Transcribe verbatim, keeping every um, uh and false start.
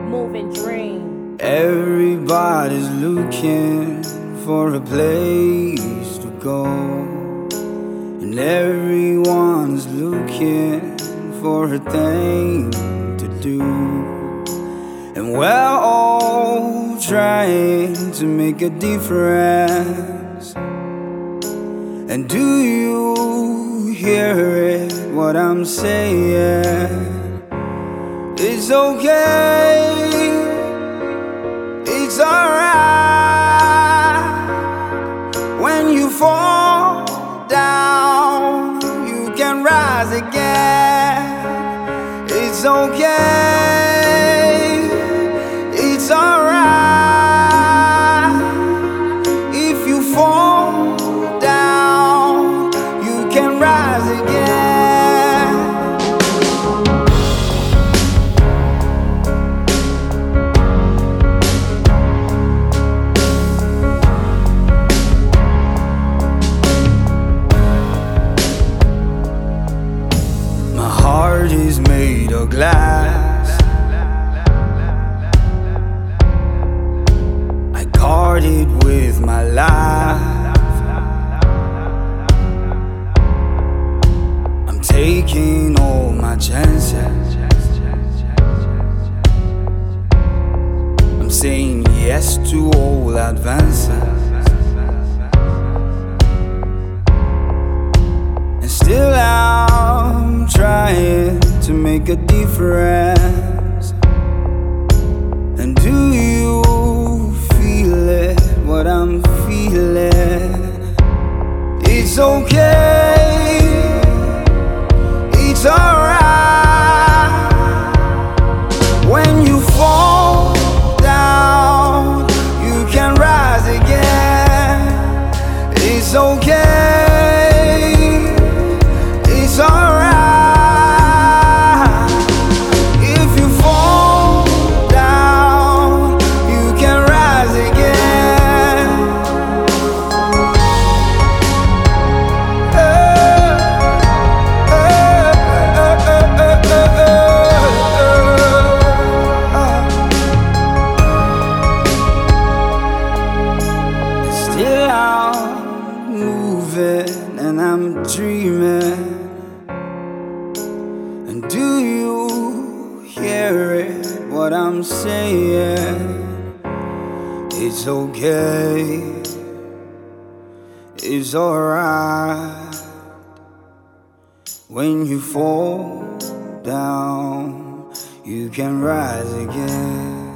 moving dream. Everybody's looking for a place to go, and everyone's looking for a thing to do, and we're all trying to make a difference. And do you hear it, what I'm saying? It's okay, it's alright. When you fall down, you can rise again. It's okay, it's alright. If you fall down, you can rise again. Heart is made of glass. I guard it with my life. I'm taking all my chances. I'm saying yes to all advances. And still I'm trying to make a difference. And do you feel it, what I'm feeling? It's okay, it's alright. When you fall down, you can rise again. It's okay, it's alright. Still I'm moving and I'm dreaming. And do you hear it, what I'm saying? It's okay, it's alright. When you fall down, you can rise again.